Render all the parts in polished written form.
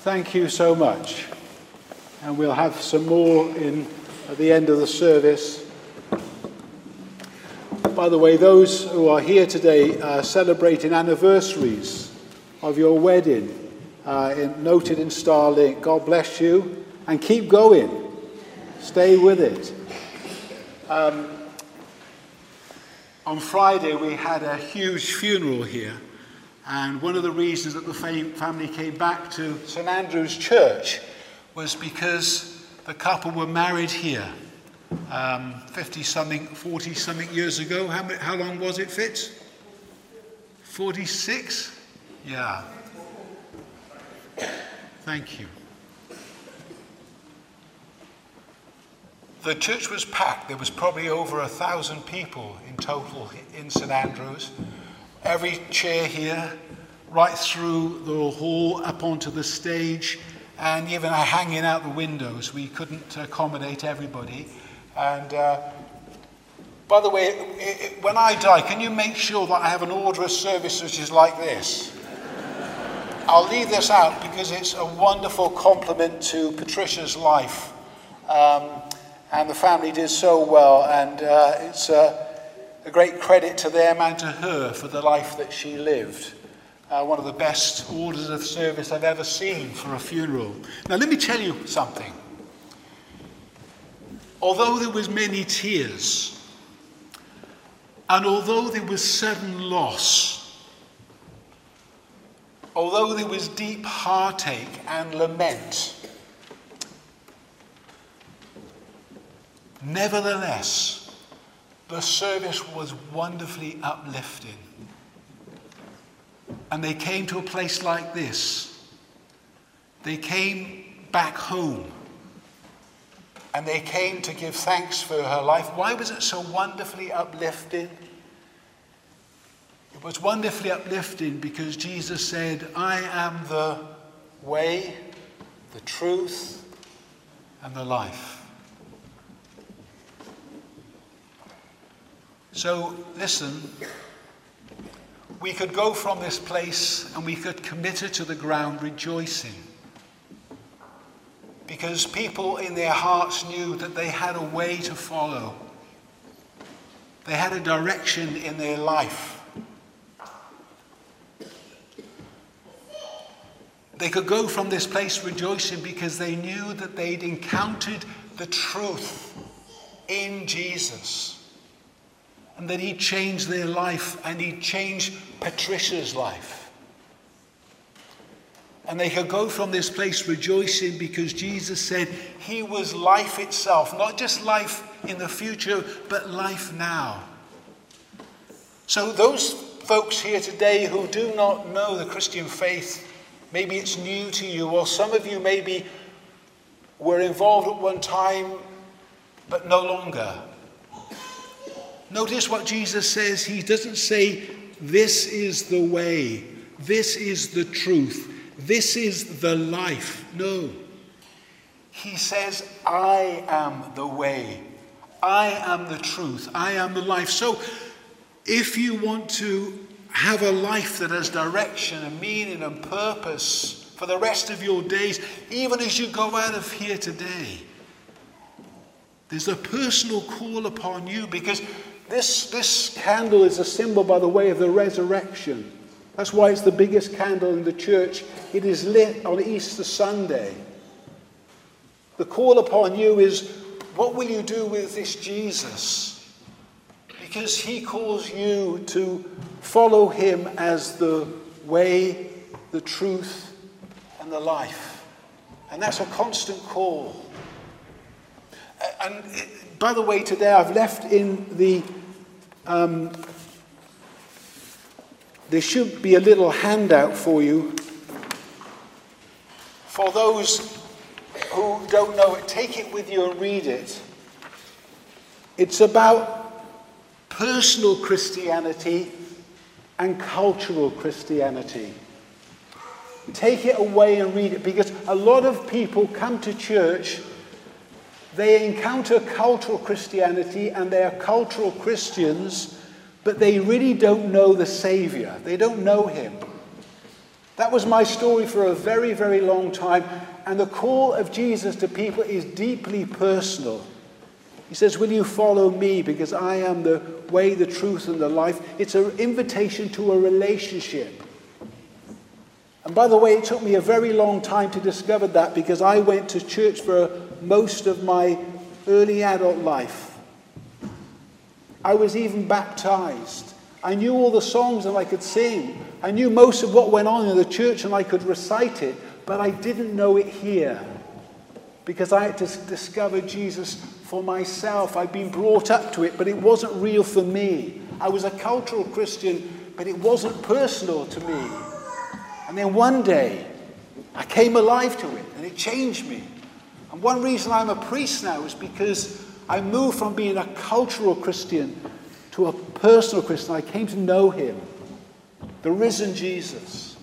Thank you so much. And we'll have some more at the end of the service. By the way, those who are here today are celebrating anniversaries of your wedding, noted in Starlink. God bless you, and keep going. Stay with it. On Friday, we had a huge funeral here, and one of the reasons that the family came back to St Andrew's Church was because the couple were married here 50-something, 40-something years ago. How long was it, Fitz? 46? Yeah. Thank you. The church was packed. There was probably over 1,000 people in total in St Andrews. Every chair here, right through the hall, up onto the stage, and even hanging out the windows. We couldn't accommodate everybody. And by the way, when I die, can you make sure that I have an order of service which is like this? I'll leave this out because it's a wonderful compliment to Patricia's life. And the family did so well, and it's a great credit to them and to her for the life that she lived. One of the best orders of service I've ever seen for a funeral. Now let me tell you something. Although there was many tears, and although there was sudden loss, although there was deep heartache and lament, nevertheless, the service was wonderfully uplifting. And they came to a place like this. They came back home. And they came to give thanks for her life. Why was it so wonderfully uplifting? It was wonderfully uplifting because Jesus said, I am the way, the truth, and the life. So, listen, we could go from this place and we could commit her to the ground rejoicing. Because people in their hearts knew that they had a way to follow. They had a direction in their life. They could go from this place rejoicing because they knew that they'd encountered the truth in Jesus. And that he'd changed their life, and he'd changed Patricia's life. And they could go from this place rejoicing because Jesus said he was life itself. Not just life in the future, but life now. So those folks here today who do not know the Christian faith, maybe it's new to you, or some of you maybe were involved at one time, but no longer. Notice what Jesus says. He doesn't say, this is the way, this is the truth, this is the life. No. He says, I am the way, I am the truth, I am the life. So if you want to have a life that has direction and meaning and purpose for the rest of your days, even as you go out of here today, there's a personal call upon you, because this candle is a symbol, by the way, of the resurrection. That's why it's the biggest candle in the church. It is lit on Easter Sunday. The call upon you is, what will you do with this Jesus? Because he calls you to follow him as the way, the truth, and the life. And that's a constant call. And by the way, today I've left in the there should be a little handout for you. For those who don't know it, take it with you and read it. It's about personal Christianity and cultural Christianity. Take it away and read it, because a lot of people come to church, they encounter cultural Christianity and they are cultural Christians, but they really don't know the Savior. They don't know him. That was my story for a very, very long time. And the call of Jesus to people is deeply personal. He says, will you follow me because I am the way, the truth, and the life? It's an invitation to a relationship. And by the way, it took me a very long time to discover that because I went to church for most of my early adult life. I was even baptized. I knew all the songs and I could sing. I knew most of what went on in the church and I could recite it, but I didn't know it here because I had to discover Jesus for myself. I'd been brought up to it, but it wasn't real for me. I was a cultural Christian, but it wasn't personal to me. And then one day, I came alive to it, and it changed me. And one reason I'm a priest now is because I moved from being a cultural Christian to a personal Christian. I came to know him, the risen Jesus.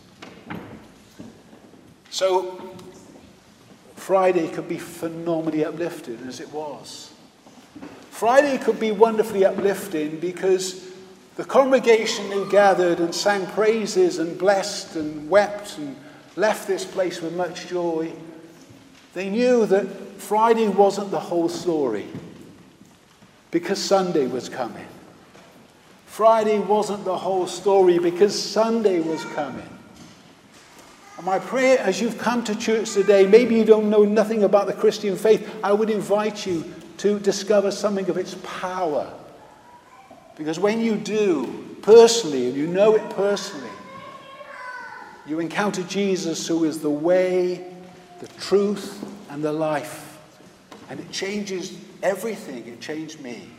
So, Friday could be phenomenally uplifting, as it was. Friday could be wonderfully uplifting because the congregation who gathered and sang praises and blessed and wept and left this place with much joy, they knew that Friday wasn't the whole story because Sunday was coming. Friday wasn't the whole story because Sunday was coming. And my prayer as you've come to church today, maybe you don't know nothing about the Christian faith, I would invite you to discover something of its power. Because when you do, personally, and you know it personally, you encounter Jesus who is the way, the truth, and the life. And it changes everything. It changed me.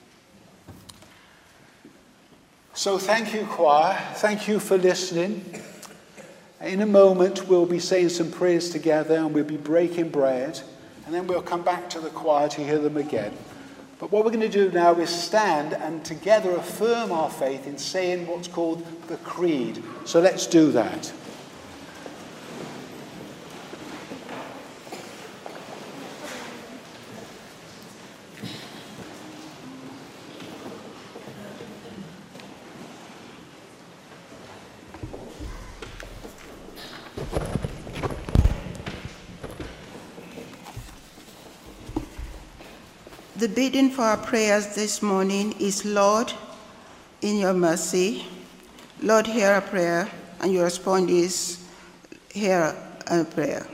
So thank you, choir. Thank you for listening. In a moment, we'll be saying some prayers together and we'll be breaking bread. And then we'll come back to the choir to hear them again. But what we're going to do now is stand and together affirm our faith in saying what's called the creed. So let's do that. The bidding for our prayers this morning is, Lord, in your mercy. Lord, hear our prayer. And your response is, hear our prayer.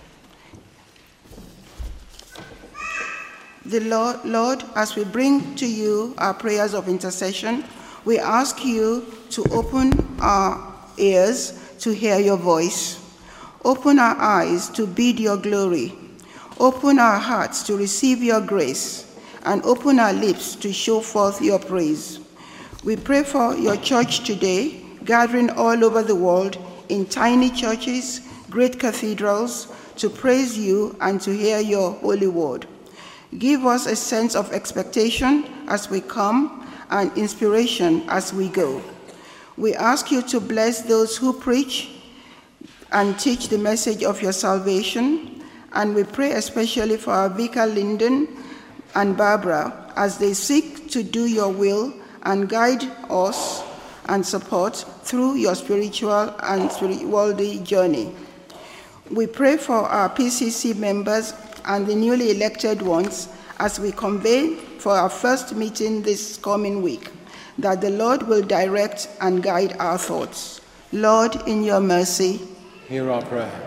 The Lord, as we bring to you our prayers of intercession, we ask you to open our ears to hear your voice. Open our eyes to bid your glory. Open our hearts to receive your grace. And open our lips to show forth your praise. We pray for your church today, gathering all over the world in tiny churches, great cathedrals, to praise you and to hear your holy word. Give us a sense of expectation as we come and inspiration as we go. We ask you to bless those who preach and teach the message of your salvation. And we pray especially for our Vicar Lyndon and Barbara as they seek to do your will and guide us and support through your spiritual and worldly journey. We pray for our PCC members and the newly elected ones as we convene for our first meeting this coming week, that the Lord will direct and guide our thoughts. Lord, in your mercy, hear our prayer.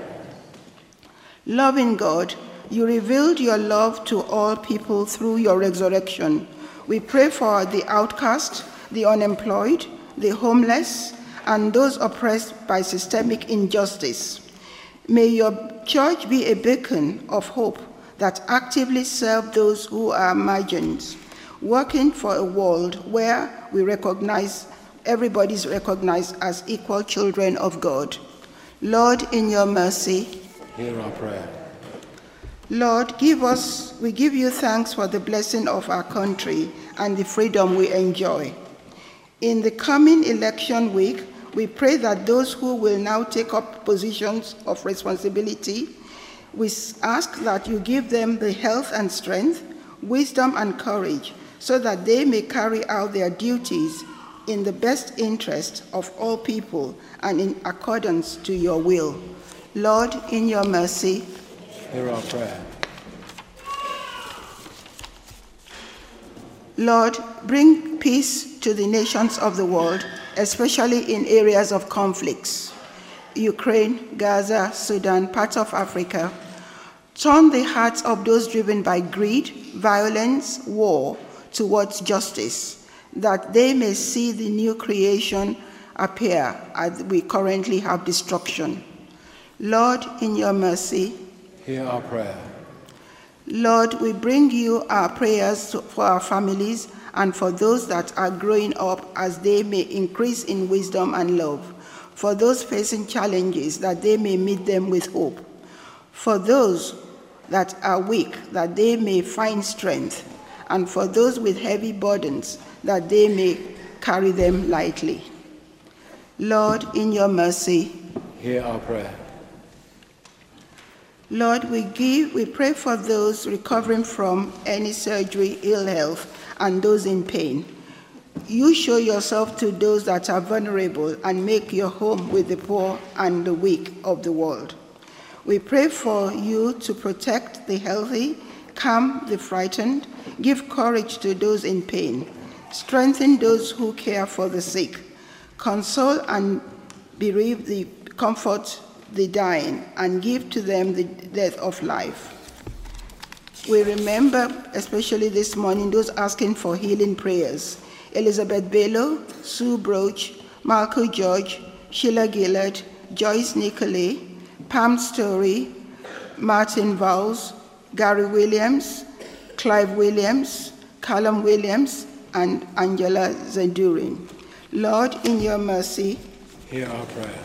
Loving God, you revealed your love to all people through your resurrection. We pray for the outcast, the unemployed, the homeless, and those oppressed by systemic injustice. May your church be a beacon of hope that actively serves those who are margined, working for a world where we recognize everybody's recognized as equal children of God. Lord, in your mercy, hear our prayer. Lord, we give you thanks for the blessing of our country and the freedom we enjoy. In the coming election week, we pray that those who will now take up positions of responsibility, we ask that you give them the health and strength, wisdom and courage, so that they may carry out their duties in the best interest of all people and in accordance to your will. Lord, in your mercy, hear our prayer. Lord, bring peace to the nations of the world, especially in areas of conflicts. Ukraine, Gaza, Sudan, parts of Africa. Turn the hearts of those driven by greed, violence, war, towards justice, that they may see the new creation appear as we currently have destruction. Lord, in your mercy, hear our prayer. Lord, we bring you our prayers for our families and for those that are growing up, as they may increase in wisdom and love, for those facing challenges, that they may meet them with hope, for those that are weak, that they may find strength, and for those with heavy burdens, that they may carry them lightly. Lord, in your mercy, hear our prayer. Lord, we pray for those recovering from any surgery, ill health, and those in pain. You show yourself to those that are vulnerable and make your home with the poor and the weak of the world. We pray for you to protect the healthy, calm the frightened, give courage to those in pain, strengthen those who care for the sick, console and bereave comfort the dying, and give to them the death of life. We remember, especially this morning, those asking for healing prayers: Elizabeth Bello, Sue Broach, Marco George, Sheila Gillard, Joyce Nicolay, Pam Story, Martin Vowles, Gary Williams, Clive Williams, Callum Williams, and Angela Zendurin. Lord, in your mercy, hear our prayer.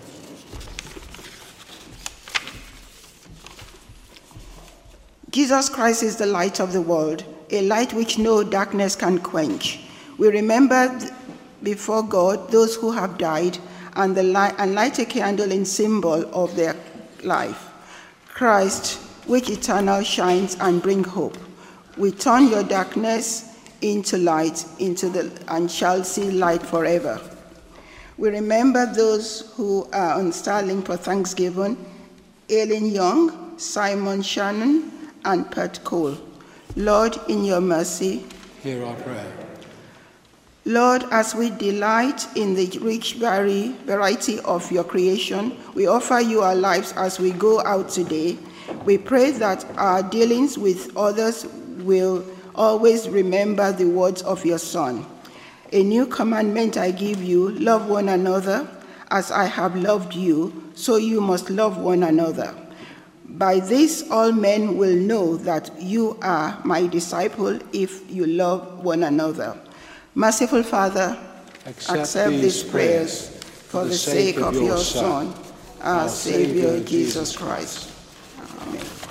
Jesus Christ is the light of the world, a light which no darkness can quench. We remember before God those who have died and light a candle in symbol of their life. Christ, which eternal shines and bring hope. We turn your darkness into light, and shall see light forever. We remember those who are on Starlink for Thanksgiving: Aileen Young, Simon Shannon, and Pat Cole. Lord, in your mercy, hear our prayer. Lord, as we delight in the rich variety of your creation, we offer you our lives as we go out today. We pray that our dealings with others will always remember the words of your Son. A new commandment I give you: love one another. As I have loved you, so you must love one another. By this all men will know that you are my disciple, if you love one another. Merciful Father, accept these prayers for the sake of your Son, our Savior, Jesus Christ. Amen.